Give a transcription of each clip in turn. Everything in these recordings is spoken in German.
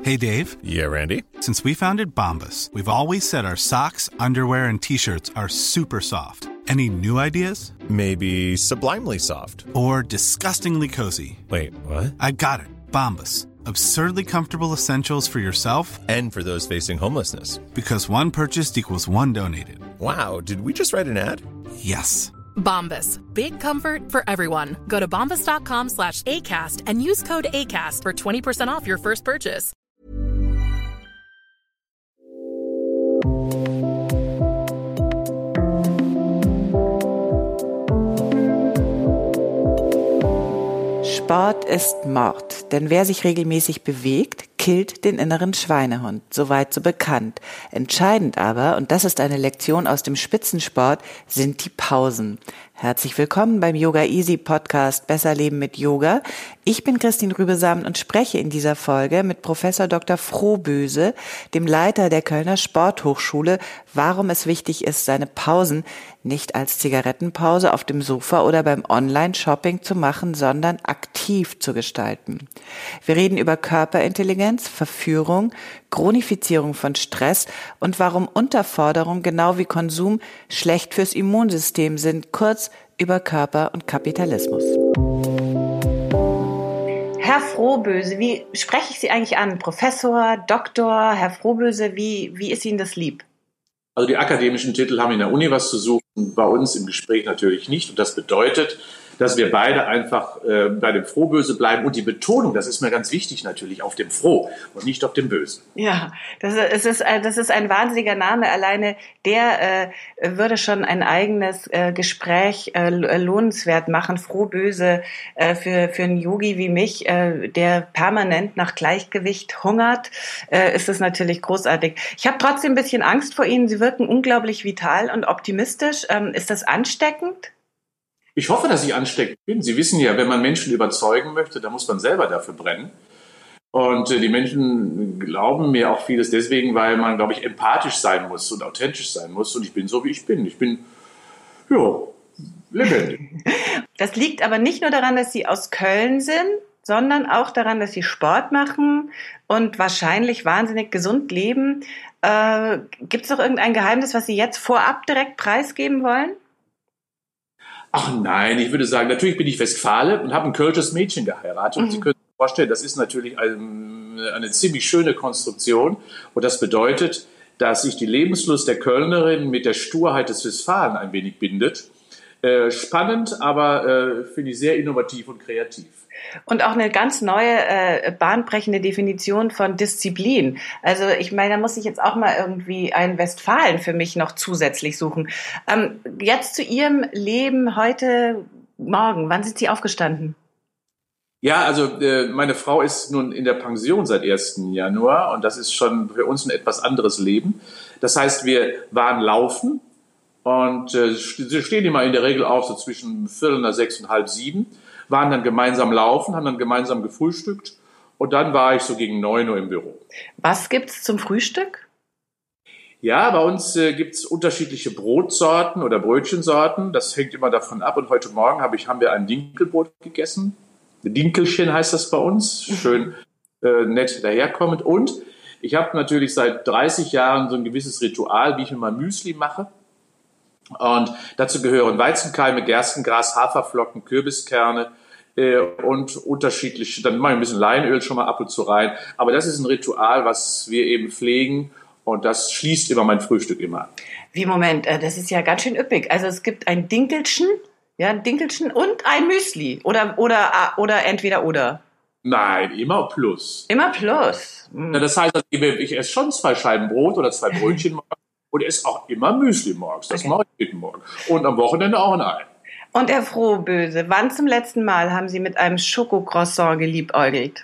Hey, Dave. Yeah, Randy? Since we founded Bombas, we've always said our socks, underwear, and T-shirts are super soft. Any new ideas? Maybe sublimely soft. Or disgustingly cozy. Wait, what? I got it. Bombas. Absurdly comfortable essentials for yourself And for those facing homelessness. because one purchased equals one donated. Wow, did we just write an ad? Yes. Bombas. Big comfort for everyone. Go to bombas.com/ACAST and use code ACAST for 20% off your first purchase. Sport ist Mord, denn wer sich regelmäßig bewegt, killt den inneren Schweinehund, soweit so bekannt. Entscheidend aber, und das ist eine Lektion aus dem Spitzensport, sind die Pausen. Herzlich willkommen beim Yoga Easy Podcast Besser Leben mit Yoga. Ich bin Christine Rübesamen und spreche in dieser Folge mit Professor Dr. Frohböse, dem Leiter der Kölner Sporthochschule, warum es wichtig ist, seine Pausen nicht als Zigarettenpause auf dem Sofa oder beim Online-Shopping zu machen, sondern aktiv zu gestalten. Wir reden über Körperintelligenz, Verführung, Chronifizierung von Stress und warum Unterforderung genau wie Konsum schlecht fürs Immunsystem sind, kurz über Körper und Kapitalismus. Herr Frohböse, wie spreche ich Sie eigentlich an? Professor, Doktor, Herr Frohböse, wie ist Ihnen das lieb? Also die akademischen Titel haben in der Uni was zu suchen, bei uns im Gespräch natürlich nicht. Und das bedeutet, dass wir beide einfach bei dem Frohböse bleiben. Und die Betonung, das ist mir ganz wichtig natürlich, auf dem Froh und nicht auf dem Böse. Ja, das ist ein wahnsinniger Name. Alleine der würde schon ein eigenes Gespräch lohnenswert machen. Frohböse für einen Yogi wie mich, der permanent nach Gleichgewicht hungert, ist es natürlich großartig. Ich habe trotzdem ein bisschen Angst vor Ihnen. Sie wirken unglaublich vital und optimistisch. Ist das ansteckend? Ich hoffe, dass ich ansteckend bin. Sie wissen ja, wenn man Menschen überzeugen möchte, dann muss man selber dafür brennen. Und die Menschen glauben mir auch vieles deswegen, weil man, glaube ich, empathisch sein muss und authentisch sein muss. Und ich bin so, wie ich bin. Ich bin, ja, lebendig. Das liegt aber nicht nur daran, dass Sie aus Köln sind, sondern auch daran, dass Sie Sport machen und wahrscheinlich wahnsinnig gesund leben. Gibt es noch irgendein Geheimnis, was Sie jetzt vorab direkt preisgeben wollen? Ach nein, ich würde sagen, natürlich bin ich Westfale und habe ein kölsches Mädchen geheiratet. Und Sie können sich vorstellen, das ist natürlich eine ziemlich schöne Konstruktion. Und das bedeutet, dass sich die Lebenslust der Kölnerin mit der Sturheit des Westfalen ein wenig bindet. Spannend, aber finde ich sehr innovativ und kreativ. Und auch eine ganz neue, bahnbrechende Definition von Disziplin. Also ich meine, da muss ich jetzt auch mal irgendwie einen Westfalen für mich noch zusätzlich suchen. Jetzt zu Ihrem Leben heute Morgen. Wann sind Sie aufgestanden? Ja, also meine Frau ist nun in der Pension seit 1. Januar und das ist schon für uns ein etwas anderes Leben. Das heißt, wir waren laufen und sie stehen immer in der Regel auf so zwischen 5:45 und 6:30, waren dann gemeinsam laufen, haben dann gemeinsam gefrühstückt und dann war ich so gegen 9 Uhr im Büro. Was gibt's zum Frühstück? Ja, bei uns gibt's unterschiedliche Brotsorten oder Brötchensorten. Das hängt immer davon ab. Und heute Morgen haben wir ein Dinkelbrot gegessen. Dinkelchen heißt das bei uns. Schön nett daherkommend. Und ich habe natürlich seit 30 Jahren so ein gewisses Ritual, wie ich mir mal Müsli mache. Und dazu gehören Weizenkeime, Gerstengras, Haferflocken, Kürbiskerne und unterschiedliche, dann mache ich ein bisschen Leinöl schon mal ab und zu rein. Aber das ist ein Ritual, was wir eben pflegen und das schließt immer mein Frühstück immer. Wie, Moment, das ist ja ganz schön üppig. Also es gibt ein Dinkelchen, und ein Müsli oder entweder oder. Nein, immer plus. Immer plus. Ja, das heißt, ich esse schon 2 Scheiben Brot oder 2 Brötchen morgens und esse auch immer Müsli morgens. Das mache ich jeden Morgen. Und am Wochenende auch ein Ei. Und Herr Frohböse, wann zum letzten Mal haben Sie mit einem Schokocroissant geliebäugelt?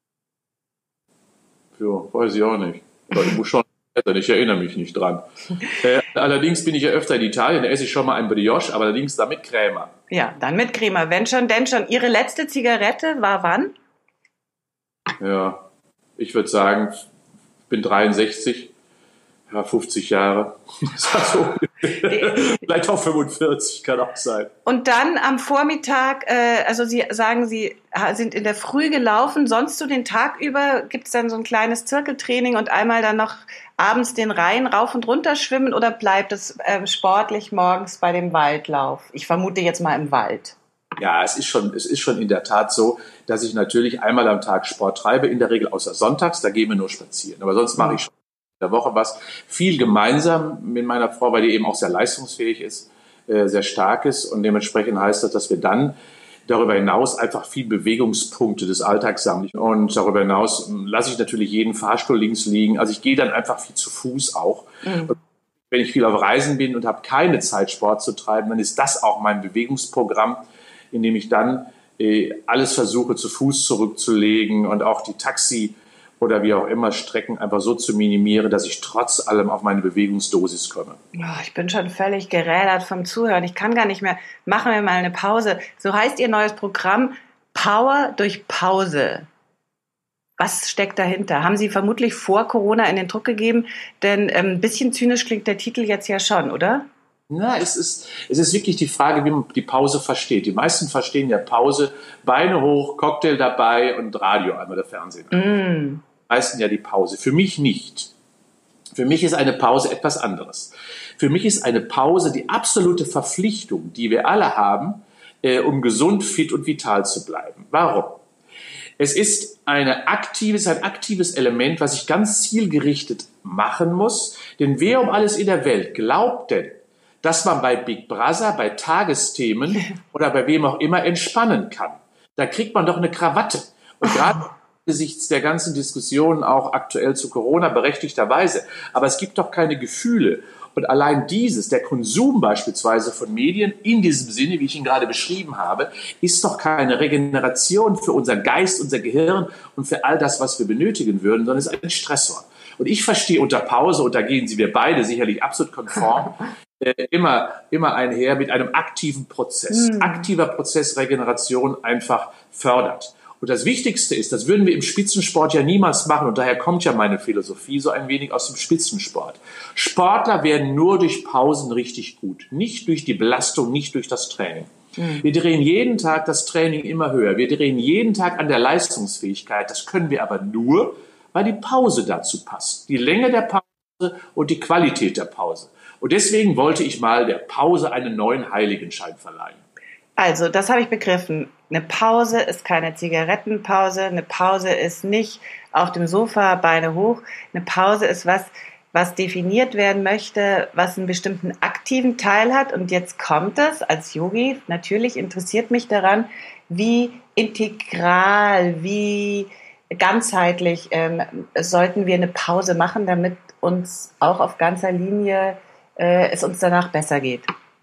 Ja, weiß ich auch nicht. Aber ich muss schon essen, ich erinnere mich nicht dran. Allerdings bin ich ja öfter in Italien, da esse ich schon mal ein Brioche, aber allerdings da mit Creme. Ja, dann mit Creme. Wenn schon, denn schon. Ihre letzte Zigarette war wann? Ja, ich würde sagen, ich bin 63, Ja, 50 Jahre. So, vielleicht auch 45, kann auch sein. Und dann am Vormittag, also Sie sagen, Sie sind in der Früh gelaufen, sonst so den Tag über gibt es dann so ein kleines Zirkeltraining und einmal dann noch abends den Rhein rauf und runter schwimmen oder bleibt es sportlich morgens bei dem Waldlauf? Ich vermute jetzt mal im Wald. Ja, es ist schon in der Tat so, dass ich natürlich einmal am Tag Sport treibe, in der Regel außer sonntags, da gehen wir nur spazieren. Aber sonst mache ich schon in der Woche was. Viel gemeinsam mit meiner Frau, weil die eben auch sehr leistungsfähig ist, sehr stark ist. Und dementsprechend heißt das, dass wir dann darüber hinaus einfach viel Bewegungspunkte des Alltags sammeln. Und darüber hinaus lasse ich natürlich jeden Fahrstuhl links liegen. Also ich gehe dann einfach viel zu Fuß auch. Mhm. Wenn ich viel auf Reisen bin und habe keine Zeit, Sport zu treiben, dann ist das auch mein Bewegungsprogramm, in dem ich dann alles versuche, zu Fuß zurückzulegen und auch die Taxi- oder wie auch immer Strecken einfach so zu minimieren, dass ich trotz allem auf meine Bewegungsdosis komme. Oh, ich bin schon völlig gerädert vom Zuhören. Ich kann gar nicht mehr. Machen wir mal eine Pause. So heißt Ihr neues Programm Power durch Pause. Was steckt dahinter? Haben Sie vermutlich vor Corona in den Druck gegeben? Denn ein bisschen zynisch klingt der Titel jetzt ja schon, oder? Na, es ist wirklich die Frage, wie man die Pause versteht. Die meisten verstehen ja Pause, Beine hoch, Cocktail dabei und Radio einmal der Fernsehen. Die meisten ja die Pause. Für mich nicht. Für mich ist eine Pause etwas anderes. Für mich ist eine Pause die absolute Verpflichtung, die wir alle haben, um gesund, fit und vital zu bleiben. Warum? Es ist ein aktives Element, was ich ganz zielgerichtet machen muss. Denn wer um alles in der Welt glaubt denn, dass man bei Big Brother, bei Tagesthemen oder bei wem auch immer entspannen kann? Da kriegt man doch eine Krawatte. Und gerade angesichts der ganzen Diskussionen auch aktuell zu Corona berechtigterweise. Aber es gibt doch keine Gefühle. Und allein der Konsum beispielsweise von Medien in diesem Sinne, wie ich ihn gerade beschrieben habe, ist doch keine Regeneration für unseren Geist, unser Gehirn und für all das, was wir benötigen würden, sondern es ist ein Stressor. Und ich verstehe unter Pause, und da gehen wir beide sicherlich absolut konform, immer einher mit einem aktiven Prozess. Aktiver Prozess Regeneration einfach fördert. Und das Wichtigste ist, das würden wir im Spitzensport ja niemals machen, und daher kommt ja meine Philosophie so ein wenig aus dem Spitzensport. Sportler werden nur durch Pausen richtig gut, nicht durch die Belastung, nicht durch das Training. Wir drehen jeden Tag das Training immer höher, wir drehen jeden Tag an der Leistungsfähigkeit, das können wir aber nur, weil die Pause dazu passt, die Länge der Pause und die Qualität der Pause. Und deswegen wollte ich mal der Pause einen neuen Heiligenschein verleihen. Also, das habe ich begriffen. Eine Pause ist keine Zigarettenpause. Eine Pause ist nicht auf dem Sofa, Beine hoch. Eine Pause ist was definiert werden möchte, was einen bestimmten aktiven Teil hat. Und jetzt kommt es als Yogi. Natürlich interessiert mich daran, wie integral, wie ganzheitlich sollten wir eine Pause machen, damit uns auch auf ganzer Linie es uns danach besser geht.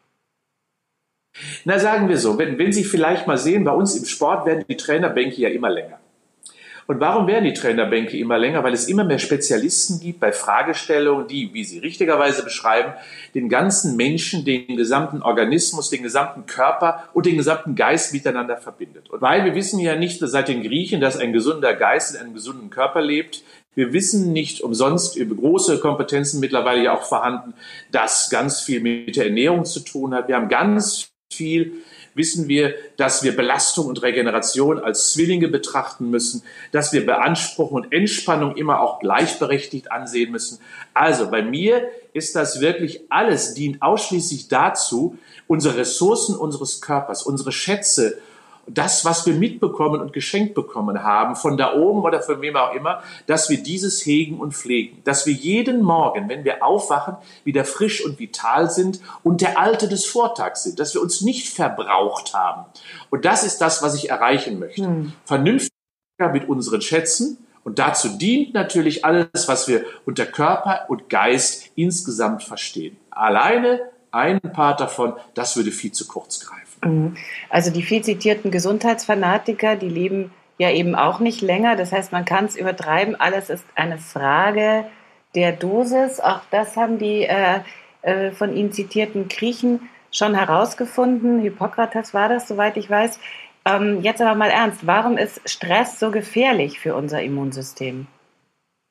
Na, sagen wir so, wenn Sie vielleicht mal sehen, bei uns im Sport werden die Trainerbänke ja immer länger. Und warum werden die Trainerbänke immer länger? Weil es immer mehr Spezialisten gibt bei Fragestellungen, die, wie Sie richtigerweise beschreiben, den ganzen Menschen, den gesamten Organismus, den gesamten Körper und den gesamten Geist miteinander verbindet. Und weil wir wissen ja nicht seit den Griechen, dass ein gesunder Geist in einem gesunden Körper lebt, wir wissen nicht umsonst, über große Kompetenzen mittlerweile ja auch vorhanden, dass ganz viel mit der Ernährung zu tun hat. Wir haben ganz viel, wissen wir, dass wir Belastung und Regeneration als Zwillinge betrachten müssen, dass wir Beanspruchung und Entspannung immer auch gleichberechtigt ansehen müssen. Also bei mir ist das wirklich alles, dient ausschließlich dazu, unsere Ressourcen unseres Körpers, unsere Schätze, das, was wir mitbekommen und geschenkt bekommen haben, von da oben oder von wem auch immer, dass wir dieses hegen und pflegen. Dass wir jeden Morgen, wenn wir aufwachen, wieder frisch und vital sind und der Alte des Vortags sind. Dass wir uns nicht verbraucht haben. Und das ist das, was ich erreichen möchte. Vernünftig mit unseren Schätzen. Und dazu dient natürlich alles, was wir unter Körper und Geist insgesamt verstehen. Alleine ein Part davon, das würde viel zu kurz greifen. Also die viel zitierten Gesundheitsfanatiker, die leben ja eben auch nicht länger. Das heißt, man kann es übertreiben. Alles ist eine Frage der Dosis. Auch das haben die von Ihnen zitierten Griechen schon herausgefunden. Hippokrates war das, soweit ich weiß. Jetzt aber mal ernst. Warum ist Stress so gefährlich für unser Immunsystem?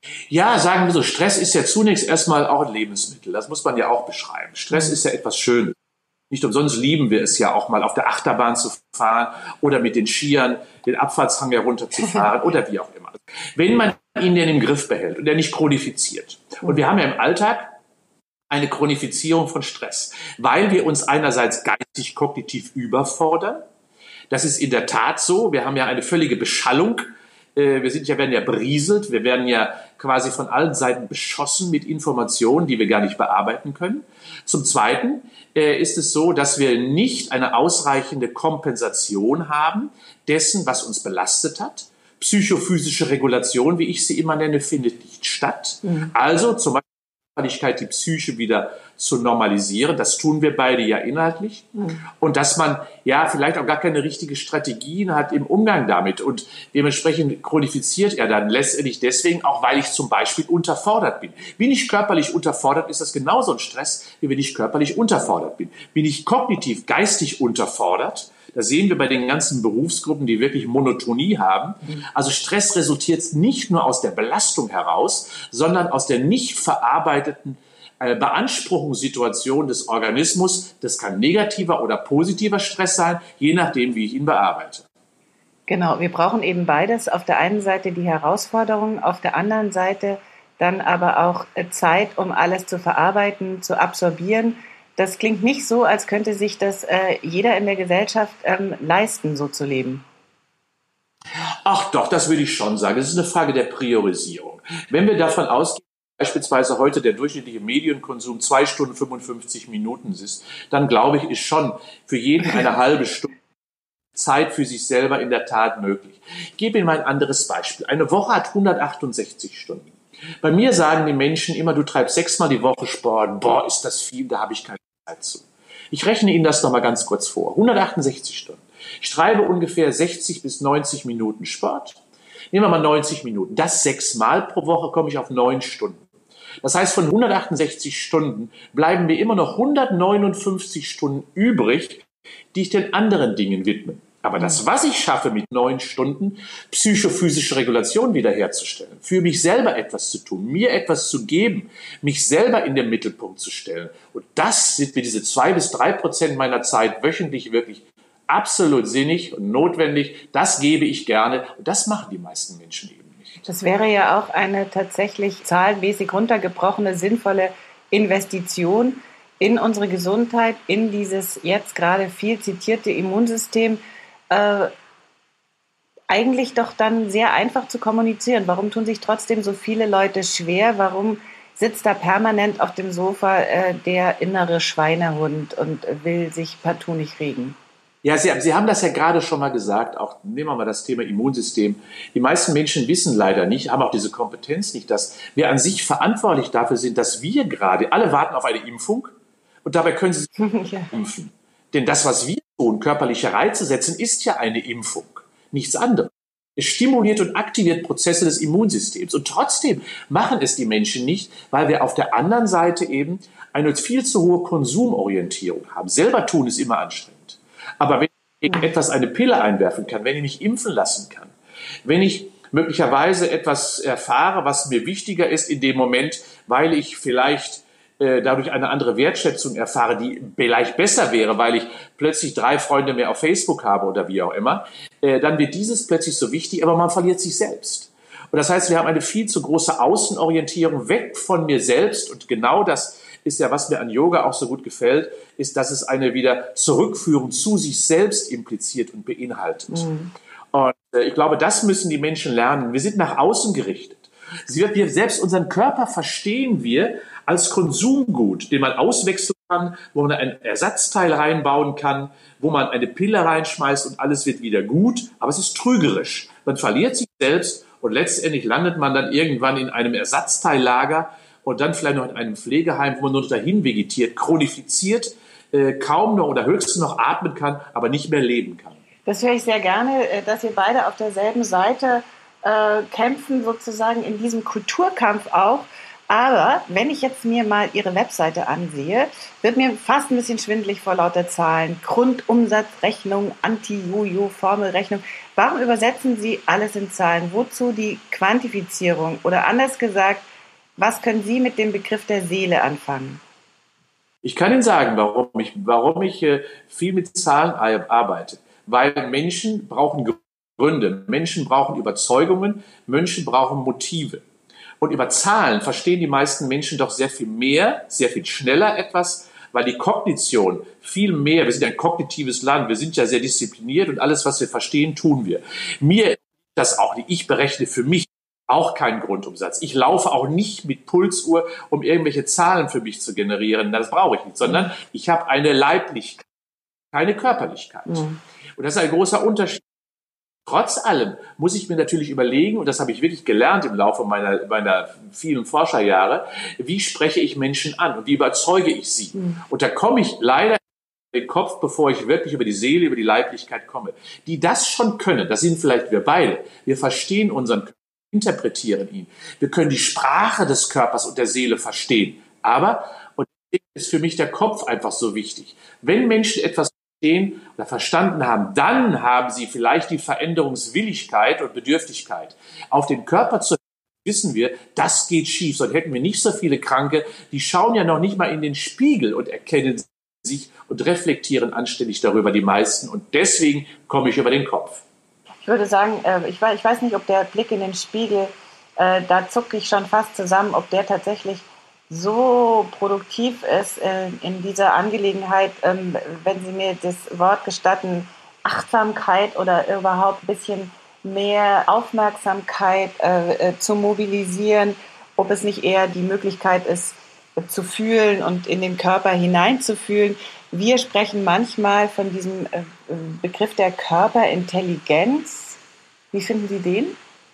Ja, sagen wir so, Stress ist ja zunächst erstmal auch ein Lebensmittel. Das muss man ja auch beschreiben. Stress ist ja etwas Schönes. Nicht umsonst lieben wir es ja auch mal auf der Achterbahn zu fahren oder mit den Skiern den Abfahrtshang herunterzufahren oder wie auch immer. Wenn man ihn denn im Griff behält und er nicht chronifiziert. Und wir haben ja im Alltag eine Chronifizierung von Stress, weil wir uns einerseits geistig, kognitiv überfordern. Das ist in der Tat so. Wir haben ja eine völlige Beschallung. Werden ja berieselt. Wir werden ja quasi von allen Seiten beschossen mit Informationen, die wir gar nicht bearbeiten können. Zum Zweiten ist es so, dass wir nicht eine ausreichende Kompensation haben dessen, was uns belastet hat. Psychophysische Regulation, wie ich sie immer nenne, findet nicht statt. Also zum Beispiel die Psyche wieder zu normalisieren. Das tun wir beide ja inhaltlich. Und dass man ja vielleicht auch gar keine richtige Strategien hat im Umgang damit. Und dementsprechend chronifiziert er dann letztendlich deswegen, auch weil ich zum Beispiel unterfordert bin. Bin ich körperlich unterfordert, ist das genauso ein Stress, wie wenn ich körperlich unterfordert bin. Bin ich kognitiv, geistig unterfordert, das sehen wir bei den ganzen Berufsgruppen, die wirklich Monotonie haben. Also Stress resultiert nicht nur aus der Belastung heraus, sondern aus der nicht verarbeiteten Beanspruchungssituation des Organismus. Das kann negativer oder positiver Stress sein, je nachdem, wie ich ihn bearbeite. Genau, wir brauchen eben beides. Auf der einen Seite die Herausforderung, auf der anderen Seite dann aber auch Zeit, um alles zu verarbeiten, zu absorbieren. Das klingt nicht so, als könnte sich das jeder in der Gesellschaft leisten, so zu leben. Ach doch, das würde ich schon sagen. Es ist eine Frage der Priorisierung. Wenn wir davon ausgehen, beispielsweise heute der durchschnittliche Medienkonsum 2 Stunden 55 Minuten ist, dann glaube ich, ist schon für jeden eine halbe Stunde Zeit für sich selber in der Tat möglich. Ich gebe Ihnen mal ein anderes Beispiel. Eine Woche hat 168 Stunden. Bei mir sagen die Menschen immer, du treibst 6-mal die Woche Sport. Boah, ist das viel, da habe ich keine Zeit zu. Ich rechne Ihnen das noch mal ganz kurz vor. 168 Stunden. Ich treibe ungefähr 60 bis 90 Minuten Sport. Nehmen wir mal 90 Minuten. Das 6-mal pro Woche komme ich auf 9 Stunden. Das heißt, von 168 Stunden bleiben mir immer noch 159 Stunden übrig, die ich den anderen Dingen widme. Aber das, was ich schaffe mit 9 Stunden, psychophysische Regulation wiederherzustellen, für mich selber etwas zu tun, mir etwas zu geben, mich selber in den Mittelpunkt zu stellen. Und das sind mir diese 2-3% meiner Zeit wöchentlich wirklich absolut sinnig und notwendig. Das gebe ich gerne. Und das machen die meisten Menschen eben nicht. Das wäre ja auch eine tatsächlich zahlenmäßig runtergebrochene, sinnvolle Investition in unsere Gesundheit, in dieses jetzt gerade viel zitierte Immunsystem. Eigentlich doch dann sehr einfach zu kommunizieren. Warum tun sich trotzdem so viele Leute schwer? Warum sitzt da permanent auf dem Sofa der innere Schweinehund und will sich partout nicht regen? Ja, Sie haben das ja gerade schon mal gesagt, auch nehmen wir mal das Thema Immunsystem. Die meisten Menschen wissen leider nicht, haben auch diese Kompetenz nicht, dass wir an sich verantwortlich dafür sind, dass wir gerade, alle warten auf eine Impfung und dabei können sie sich impfen. Denn das, was wir tun, körperliche Reize setzen, ist ja eine Impfung, nichts anderes. Es stimuliert und aktiviert Prozesse des Immunsystems. Und trotzdem machen es die Menschen nicht, weil wir auf der anderen Seite eben eine viel zu hohe Konsumorientierung haben. Selber tun ist immer anstrengend. Aber wenn ich gegen etwas eine Pille einwerfen kann, wenn ich mich impfen lassen kann, wenn ich möglicherweise etwas erfahre, was mir wichtiger ist in dem Moment, weil ich vielleicht dadurch eine andere Wertschätzung erfahre, die vielleicht besser wäre, weil ich plötzlich 3 Freunde mehr auf Facebook habe oder wie auch immer, dann wird dieses plötzlich so wichtig, aber man verliert sich selbst. Und das heißt, wir haben eine viel zu große Außenorientierung weg von mir selbst und genau das ist ja, was mir an Yoga auch so gut gefällt, ist, dass es eine wieder Zurückführung zu sich selbst impliziert und beinhaltet. Und ich glaube, das müssen die Menschen lernen. Wir sind nach außen gerichtet. Wir selbst unseren Körper verstehen wir als Konsumgut, den man auswechseln kann, wo man ein Ersatzteil reinbauen kann, wo man eine Pille reinschmeißt und alles wird wieder gut. Aber es ist trügerisch. Man verliert sich selbst und letztendlich landet man dann irgendwann in einem Ersatzteillager und dann vielleicht noch in einem Pflegeheim, wo man nur noch dahin vegetiert, chronifiziert, kaum noch oder höchstens noch atmen kann, aber nicht mehr leben kann. Das höre ich sehr gerne, dass wir beide auf derselben Seite kämpfen, sozusagen in diesem Kulturkampf auch. Aber wenn ich jetzt mir mal Ihre Webseite ansehe, wird mir fast ein bisschen schwindelig vor lauter Zahlen. Grundumsatzrechnung, Anti-Jojo, Formelrechnung. Warum übersetzen Sie alles in Zahlen? Wozu die Quantifizierung? Oder anders gesagt, was können Sie mit dem Begriff der Seele anfangen? Ich kann Ihnen sagen, warum ich viel mit Zahlen arbeite. Weil Menschen brauchen Gründe, Menschen brauchen Überzeugungen, Menschen brauchen Motive. Und über Zahlen verstehen die meisten Menschen doch sehr viel mehr, sehr viel schneller etwas, weil die Kognition viel mehr, wir sind ein kognitives Land, wir sind ja sehr diszipliniert und alles, was wir verstehen, tun wir. Mir das auch, ich berechne für mich auch keinen Grundumsatz. Ich laufe auch nicht mit Pulsuhr, um irgendwelche Zahlen für mich zu generieren. Das brauche ich nicht, sondern ich habe eine Leiblichkeit, keine Körperlichkeit. Und das ist ein großer Unterschied. Trotz allem muss ich mir natürlich überlegen, und das habe ich wirklich gelernt im Laufe meiner vielen Forscherjahre, wie spreche ich Menschen an und wie überzeuge ich sie? Und da komme ich leider in den Kopf, bevor ich wirklich über die Seele, über die Leiblichkeit komme. Die das schon können, das sind vielleicht wir beide. Wir verstehen unseren Körper, interpretieren ihn. Wir können die Sprache des Körpers und der Seele verstehen. Aber, und deswegen ist für mich der Kopf einfach so wichtig, wenn Menschen etwas verstehen oder verstanden haben, dann haben sie vielleicht die Veränderungswilligkeit und Bedürftigkeit. Auf den Körper zu wissen wir, das geht schief, sonst hätten wir nicht so viele Kranke, die schauen ja noch nicht mal in den Spiegel und erkennen sich und reflektieren anständig darüber, die meisten. Und deswegen komme ich über den Kopf. Ich würde sagen, ich weiß nicht, ob der Blick in den Spiegel, da zucke ich schon fast zusammen, ob der tatsächlich so produktiv ist in dieser Angelegenheit, wenn Sie mir das Wort gestatten, Achtsamkeit oder überhaupt ein bisschen mehr Aufmerksamkeit zu mobilisieren, ob es nicht eher die Möglichkeit ist, zu fühlen und in den Körper hineinzufühlen. Wir sprechen manchmal von diesem Begriff der Körperintelligenz. Wie finden Sie den?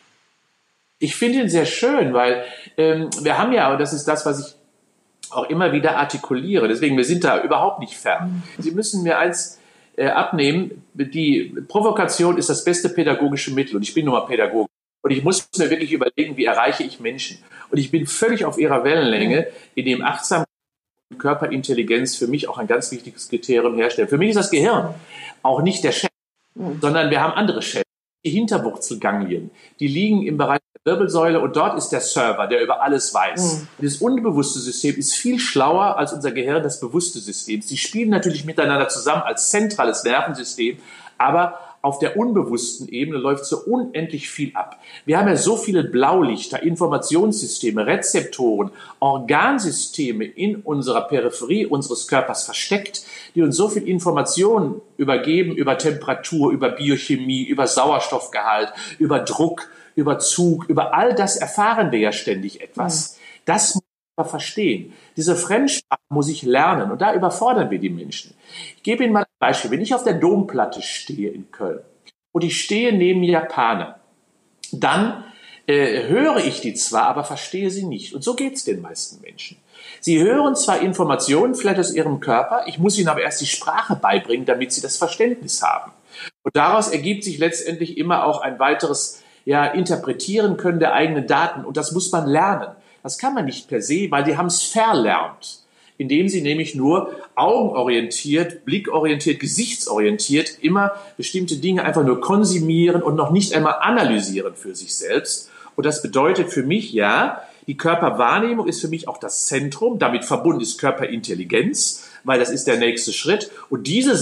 Ich finde ihn sehr schön, weil wir haben ja, und das ist das, was ich auch immer wieder artikuliere, deswegen, wir sind da überhaupt nicht fern. Sie müssen mir eins abnehmen, die Provokation ist das beste pädagogische Mittel und ich bin nun mal Pädagoge. Und ich muss mir wirklich überlegen, wie erreiche ich Menschen. Und ich bin völlig auf ihrer Wellenlänge, in dem Achtsamkeit und Körperintelligenz für mich auch ein ganz wichtiges Kriterium herstellen. Für mich ist das Gehirn auch nicht der Chef, sondern wir haben andere Chefs. Die Hinterwurzelganglien, die liegen im Bereich der Wirbelsäule und dort ist der Server, der über alles weiß. Das unbewusste System ist viel schlauer als unser Gehirn, das bewusste System. Sie spielen natürlich miteinander zusammen als zentrales Nervensystem, aber auf der unbewussten Ebene läuft so unendlich viel ab. Wir haben ja so viele Blaulichter, Informationssysteme, Rezeptoren, Organsysteme in unserer Peripherie unseres Körpers versteckt, die uns so viel Informationen übergeben über Temperatur, über Biochemie, über Sauerstoffgehalt, über Druck, über Zug, über all das erfahren wir ja ständig etwas. Das muss man verstehen. Diese Fremdsprache muss ich lernen und da überfordern wir die Menschen. Ich gebe Ihnen mal ein Beispiel. Wenn ich auf der Domplatte stehe in Köln und ich stehe neben Japanern, dann höre ich die zwar, aber verstehe sie nicht. Und so geht es den meisten Menschen. Sie hören zwar Informationen vielleicht aus ihrem Körper, ich muss ihnen aber erst die Sprache beibringen, damit sie das Verständnis haben. Und daraus ergibt sich letztendlich immer auch ein weiteres Interpretieren können der eigenen Daten. Und das muss man lernen. Das kann man nicht per se, weil die haben es verlernt, indem sie nämlich nur augenorientiert, blickorientiert, gesichtsorientiert immer bestimmte Dinge einfach nur konsumieren und noch nicht einmal analysieren für sich selbst. Und das bedeutet für mich, die Körperwahrnehmung ist für mich auch das Zentrum, damit verbunden ist Körperintelligenz, weil das ist der nächste Schritt. Und diese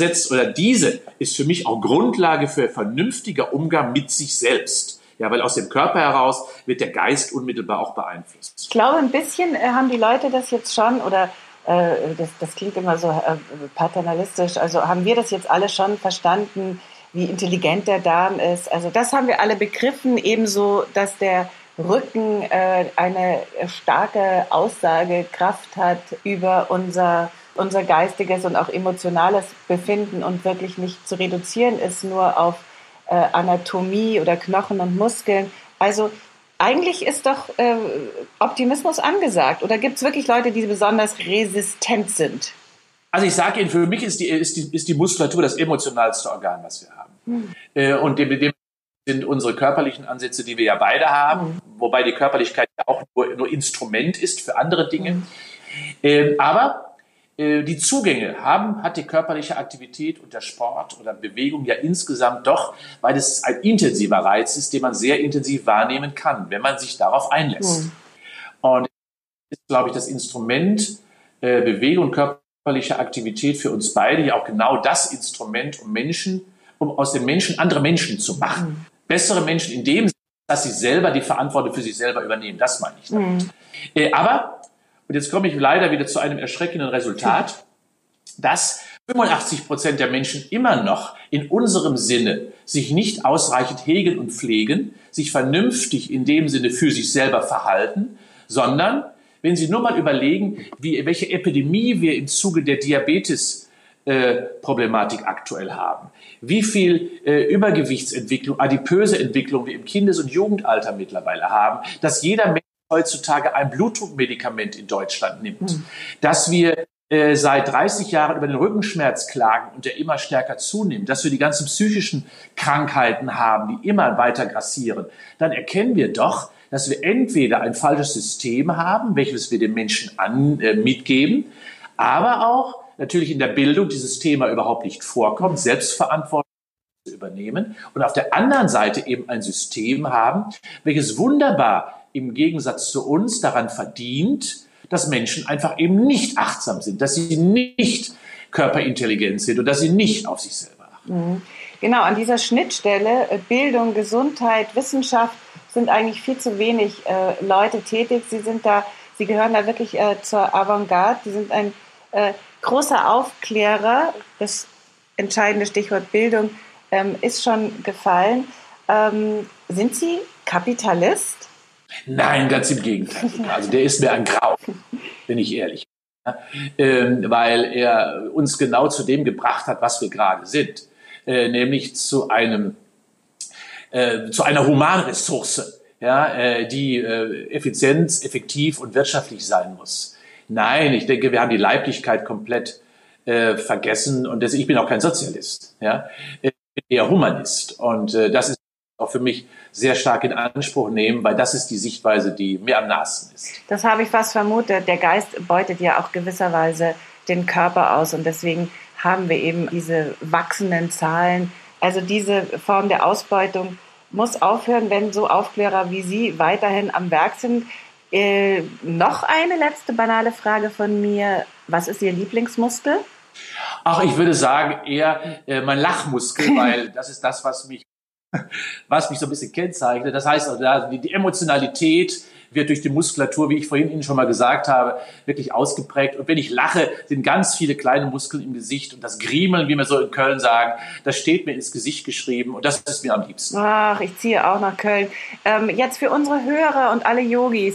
ist für mich auch Grundlage für vernünftiger Umgang mit sich selbst. Ja, weil aus dem Körper heraus wird der Geist unmittelbar auch beeinflusst. Ich glaube, ein bisschen haben die Leute das jetzt schon, oder das klingt immer so paternalistisch, also haben wir das jetzt alle schon verstanden, wie intelligent der Darm ist. Also das haben wir alle begriffen, ebenso, dass der Rücken eine starke Aussagekraft hat über unser geistiges und auch emotionales Befinden und wirklich nicht zu reduzieren ist nur auf Anatomie oder Knochen und Muskeln. Also eigentlich ist doch Optimismus angesagt. Oder gibt es wirklich Leute, die besonders resistent sind? Also ich sage Ihnen, für mich ist die Muskulatur das emotionalste Organ, was wir haben. Und dem sind unsere körperlichen Ansätze, die wir ja beide haben, wobei die Körperlichkeit ja auch nur Instrument ist für andere Dinge. Aber die Zugänge hat die körperliche Aktivität und der Sport oder Bewegung ja insgesamt doch, weil es ein intensiver Reiz ist, den man sehr intensiv wahrnehmen kann, wenn man sich darauf einlässt. Und das ist, glaube ich, das Instrument Bewegung und körperliche Aktivität für uns beide ja auch genau das Instrument, um aus den Menschen andere Menschen zu machen. Bessere Menschen in dem Sinne, dass sie selber die Verantwortung für sich selber übernehmen. Das meine ich damit. Aber und jetzt komme ich leider wieder zu einem erschreckenden Resultat, dass 85% der Menschen immer noch in unserem Sinne sich nicht ausreichend hegen und pflegen, sich vernünftig in dem Sinne für sich selber verhalten, sondern wenn Sie nur mal überlegen, welche Epidemie wir im Zuge der Diabetes-Problematik aktuell haben, wie viel Übergewichtsentwicklung, adipöse Entwicklung wir im Kindes- und Jugendalter mittlerweile haben, dass jeder Mensch heutzutage ein Blutdruckmedikament in Deutschland nimmt, dass wir seit 30 Jahren über den Rückenschmerz klagen und der immer stärker zunimmt, dass wir die ganzen psychischen Krankheiten haben, die immer weiter grassieren, dann erkennen wir doch, dass wir entweder ein falsches System haben, welches wir den Menschen mitgeben, aber auch natürlich in der Bildung dieses Thema überhaupt nicht vorkommt, Selbstverantwortung zu übernehmen und auf der anderen Seite eben ein System haben, welches wunderbar im Gegensatz zu uns daran verdient, dass Menschen einfach eben nicht achtsam sind, dass sie nicht körperintelligent sind und dass sie nicht auf sich selber achten. Genau, an dieser Schnittstelle Bildung, Gesundheit, Wissenschaft sind eigentlich viel zu wenig Leute tätig. Sie gehören da wirklich zur Avantgarde. Sie sind ein großer Aufklärer. Das entscheidende Stichwort Bildung ist schon gefallen. Sind Sie Kapitalist? Nein, ganz im Gegenteil. Also der ist mir ein Grau, bin ich ehrlich. Weil er uns genau zu dem gebracht hat, was wir gerade sind. Nämlich zu einer Humanressource, die effektiv und wirtschaftlich sein muss. Nein, ich denke, wir haben die Leiblichkeit komplett vergessen und ich bin auch kein Sozialist. Ich bin eher Humanist und das ist auch für mich sehr stark in Anspruch nehmen, weil das ist die Sichtweise, die mir am nahesten ist. Das habe ich fast vermutet. Der Geist beutet ja auch gewisserweise den Körper aus und deswegen haben wir eben diese wachsenden Zahlen. Also diese Form der Ausbeutung muss aufhören, wenn so Aufklärer wie Sie weiterhin am Werk sind. Noch eine letzte banale Frage von mir. Was ist Ihr Lieblingsmuskel? Ach, ich würde sagen eher mein Lachmuskel, weil das ist das, was mich so ein bisschen kennzeichnet. Das heißt, die Emotionalität wird durch die Muskulatur, wie ich vorhin Ihnen schon mal gesagt habe, wirklich ausgeprägt. Und wenn ich lache, sind ganz viele kleine Muskeln im Gesicht. Und das Griemeln, wie wir so in Köln sagen, das steht mir ins Gesicht geschrieben. Und das ist mir am liebsten. Ach, ich ziehe auch nach Köln. Jetzt für unsere Hörer und alle Yogis,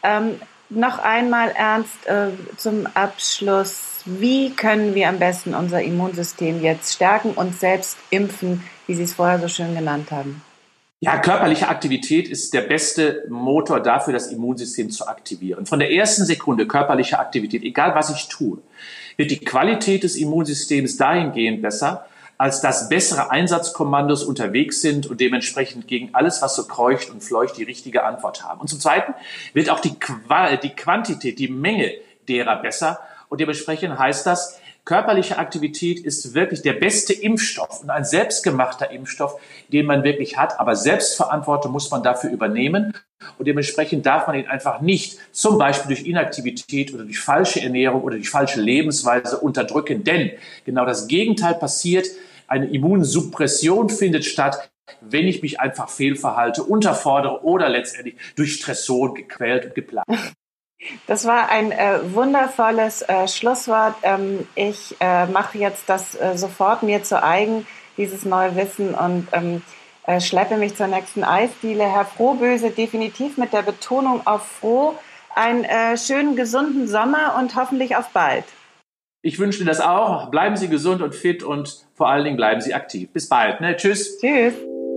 noch einmal ernst zum Abschluss. Wie können wir am besten unser Immunsystem jetzt stärken und selbst impfen, wie Sie es vorher so schön genannt haben? Ja, körperliche Aktivität ist der beste Motor dafür, das Immunsystem zu aktivieren. Von der ersten Sekunde körperliche Aktivität, egal was ich tue, wird die Qualität des Immunsystems dahingehend besser, als dass bessere Einsatzkommandos unterwegs sind und dementsprechend gegen alles, was so kreucht und fleucht, die richtige Antwort haben. Und zum Zweiten wird auch die Quantität, die Menge derer besser. Und dementsprechend heißt das, körperliche Aktivität ist wirklich der beste Impfstoff und ein selbstgemachter Impfstoff, den man wirklich hat. Aber Selbstverantwortung muss man dafür übernehmen. Und dementsprechend darf man ihn einfach nicht zum Beispiel durch Inaktivität oder durch falsche Ernährung oder durch falsche Lebensweise unterdrücken. Denn genau das Gegenteil passiert. Eine Immunsuppression findet statt, wenn ich mich einfach fehlverhalte, unterfordere oder letztendlich durch Stressoren gequält und geplagt. Das war ein wundervolles Schlusswort. Ich mache jetzt das sofort mir zu eigen, dieses neue Wissen, und schleppe mich zur nächsten Eisdiele. Herr Frohböse, definitiv mit der Betonung auf froh. Einen schönen, gesunden Sommer und hoffentlich auf bald. Ich wünsche Ihnen das auch. Bleiben Sie gesund und fit und vor allen Dingen bleiben Sie aktiv. Bis bald. Ne? Tschüss. Tschüss.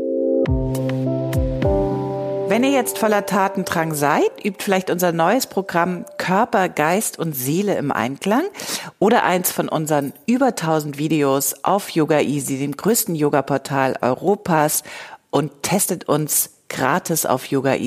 Wenn ihr jetzt voller Tatendrang seid, übt vielleicht unser neues Programm Körper, Geist und Seele im Einklang oder eins von unseren über 1000 Videos auf Yoga Easy, dem größten Yoga-Portal Europas, und testet uns gratis auf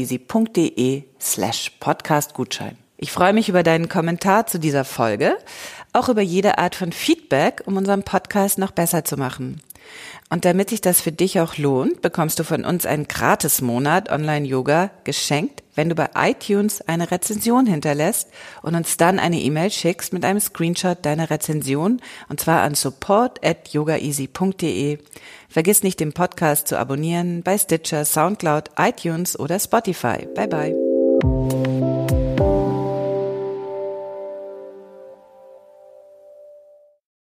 yogaeasy.de/podcastgutschein. Ich freue mich über deinen Kommentar zu dieser Folge, auch über jede Art von Feedback, um unseren Podcast noch besser zu machen. Und damit sich das für dich auch lohnt, bekommst du von uns einen Gratis-Monat Online-Yoga geschenkt, wenn du bei iTunes eine Rezension hinterlässt und uns dann eine E-Mail schickst mit einem Screenshot deiner Rezension, und zwar an support@yogaeasy.de. Vergiss nicht, den Podcast zu abonnieren bei Stitcher, Soundcloud, iTunes oder Spotify. Bye bye.